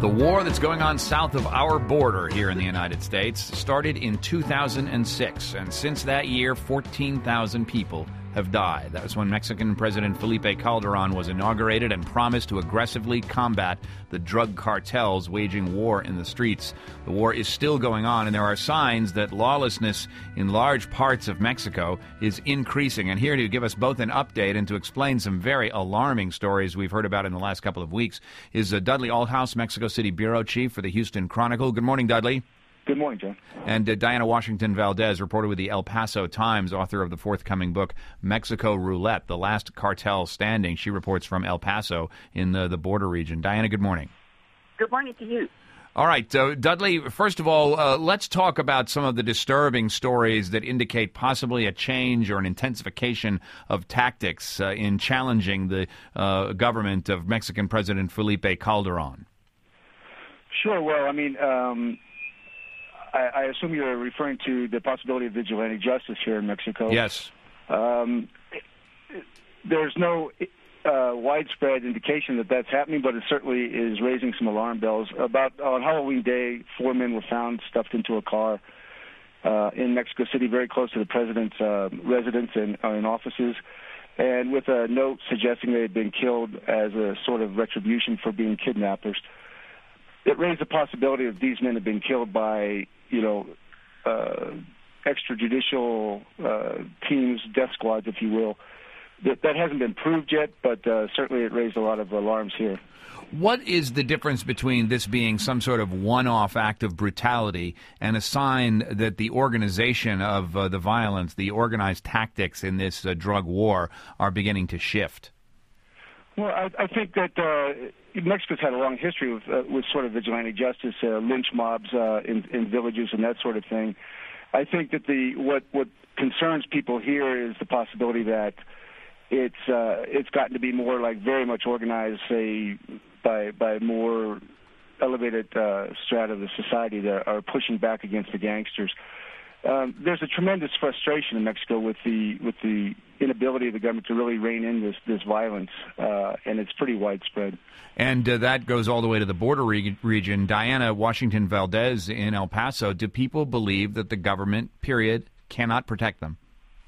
The war that's going on south of our border here in the United States started in 2006, and since that year, 14,000 people have died. That was when Mexican President Felipe Calderón was inaugurated and promised to aggressively combat the drug cartels waging war in the streets. The war is still going on, and there are signs that lawlessness in large parts of Mexico is increasing. And here to give us both an update and to explain some very alarming stories we've heard about in the last couple of weeks is Dudley Althouse, Mexico City Bureau Chief for the Houston Chronicle. Good morning, Dudley. Good morning, John. And Diana Washington Valdez, reporter with the El Paso Times, author of the forthcoming book, Mexico Roulette, The Last Cartel Standing. She reports from El Paso in the border region. Diana, good morning. Good morning to you. All right, Dudley, first of all, let's talk about some of the disturbing stories that indicate possibly a change or an intensification of tactics in challenging the government of Mexican President Felipe Calderón. Sure. Well, I mean, I assume you're referring to the possibility of vigilante justice here in Mexico. Yes. There's no widespread indication that that's happening, but it certainly is raising some alarm bells. On Halloween Day, 4 men were found stuffed into a car in Mexico City, very close to the president's residence and offices, and with a note suggesting they had been killed as a sort of retribution for being kidnappers. It raised the possibility that these men had been killed by, extrajudicial teams, death squads, if you will. That hasn't been proved yet, but certainly it raised a lot of alarms here. What is the difference between this being some sort of one-off act of brutality and a sign that the organization of the violence, the organized tactics in this drug war are beginning to shift? Well, I think that Mexico's had a long history with sort of vigilante justice, lynch mobs in villages and that sort of thing. I think that what concerns people here is the possibility that it's gotten to be more like very much organized, say, by more elevated strata of the society that are pushing back against the gangsters. There's a tremendous frustration in Mexico with the inability of the government to really rein in this violence, and it's pretty widespread. And that goes all the way to the border region. Diana Washington Valdez in El Paso, do people believe that the government, period, cannot protect them?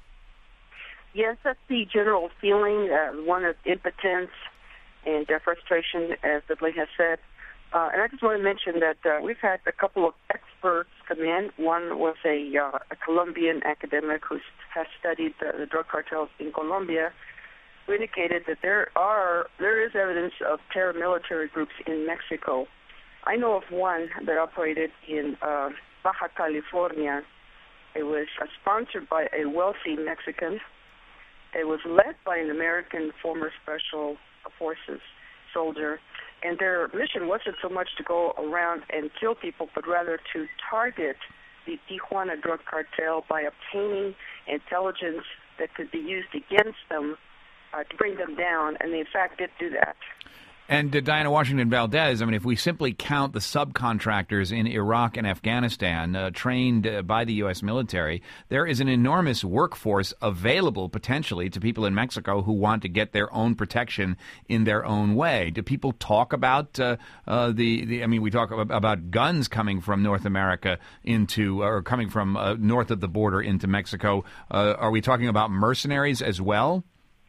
Yes, that's the general feeling, one of impotence and frustration, as Dudley has said. And I just want to mention that we've had a couple of experts come in. One was a Colombian academic who has studied the drug cartels in Colombia, who indicated that there is evidence of paramilitary groups in Mexico. I know of one that operated in Baja California. It was sponsored by a wealthy Mexican. It was led by an American former special forces soldier. And their mission wasn't so much to go around and kill people, but rather to target the Tijuana drug cartel by obtaining intelligence that could be used against them to bring them down. And they, in fact, did do that. And Diana Washington Valdez, I mean, if we simply count the subcontractors in Iraq and Afghanistan trained by the U.S. military, there is an enormous workforce available potentially to people in Mexico who want to get their own protection in their own way. Do people talk about I mean, we talk about guns coming from North America or coming from north of the border into Mexico. Are we talking about mercenaries as well?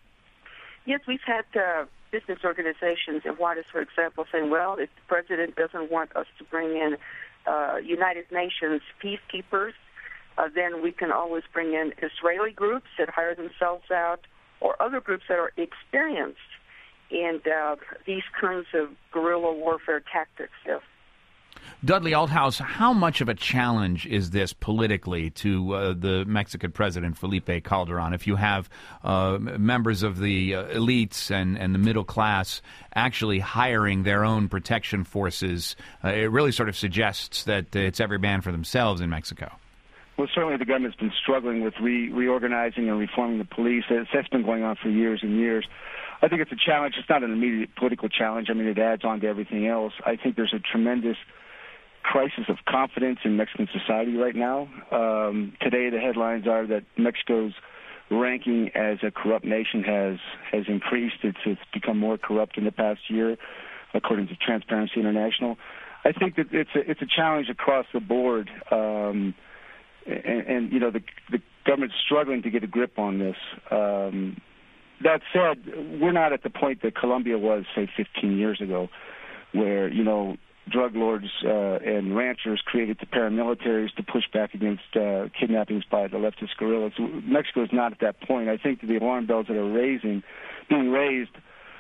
Yes, we've had business organizations in Juarez, for example, saying, well, if the president doesn't want us to bring in United Nations peacekeepers, then we can always bring in Israeli groups that hire themselves out or other groups that are experienced in these kinds of guerrilla warfare tactics. Yes. Dudley Althouse, how much of a challenge is this politically to the Mexican president, Felipe Calderón, if you have members of the elites and the middle class actually hiring their own protection forces? It really sort of suggests that it's every man for themselves in Mexico. Well, certainly the government's been struggling with reorganizing and reforming the police. That's been going on for years and years. I think it's a challenge. It's not an immediate political challenge. I mean, it adds on to everything else. I think there's a tremendous crisis of confidence in Mexican society right now. Today, the headlines are that Mexico's ranking as a corrupt nation has increased. It's become more corrupt in the past year. according to Transparency International. I think that it's a challenge across the board, and you know, the government's struggling to get a grip on this. That said, we're not at the point that Colombia was, say, 15 years ago, where, you know, drug lords and ranchers created the paramilitaries to push back against kidnappings by the leftist guerrillas. Mexico is not at that point. I think that the alarm bells that are being raised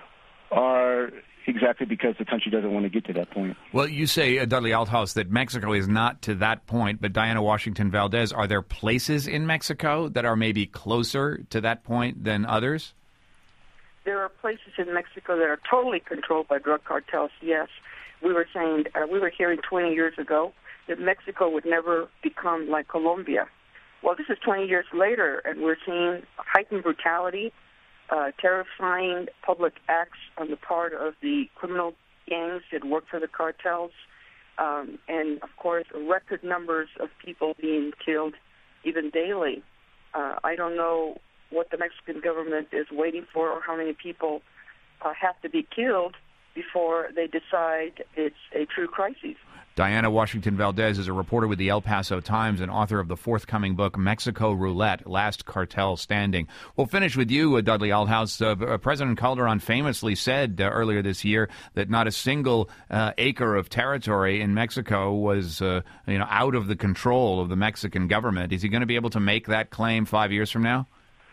are exactly because the country doesn't want to get to that point. Well, you say, Dudley Althouse, that Mexico is not to that point, but Diana Washington Valdez, are there places in Mexico that are maybe closer to that point than others? There are places in Mexico that are totally controlled by drug cartels, yes. We were hearing 20 years ago that Mexico would never become like Colombia. Well, this is 20 years later, and we're seeing heightened brutality, terrifying public acts on the part of the criminal gangs that work for the cartels, and, of course, record numbers of people being killed even daily. I don't know what the Mexican government is waiting for or how many people have to be killed before they decide it's a true crisis. Diana Washington Valdez is a reporter with the El Paso Times and author of the forthcoming book, Mexico Roulette, Last Cartel Standing. We'll finish with you, Dudley Althouse. President Calderon famously said earlier this year that not a single acre of territory in Mexico was out of the control of the Mexican government. Is he going to be able to make that claim 5 years from now?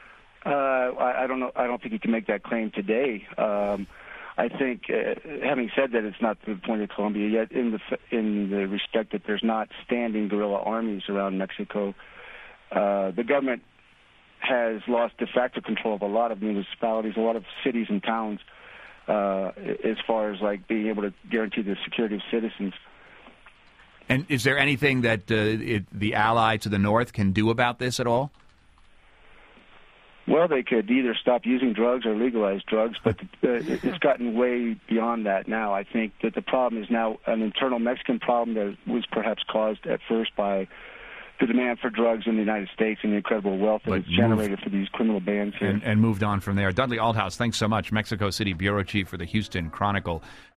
I don't know. I don't think he can make that claim today. I think, having said that, it's not to the point of Colombia yet, in the respect that there's not standing guerrilla armies around Mexico. The government has lost de facto control of a lot of municipalities, a lot of cities and towns, as far as like being able to guarantee the security of citizens. And is there anything that the ally to the north can do about this at all? Well, they could either stop using drugs or legalize drugs, but it's gotten way beyond that now. I think that the problem is now an internal Mexican problem that was perhaps caused at first by the demand for drugs in the United States and the incredible wealth that it's generated for these criminal bands here. And moved on from there. Dudley Althouse, thanks so much. Mexico City Bureau Chief for the Houston Chronicle.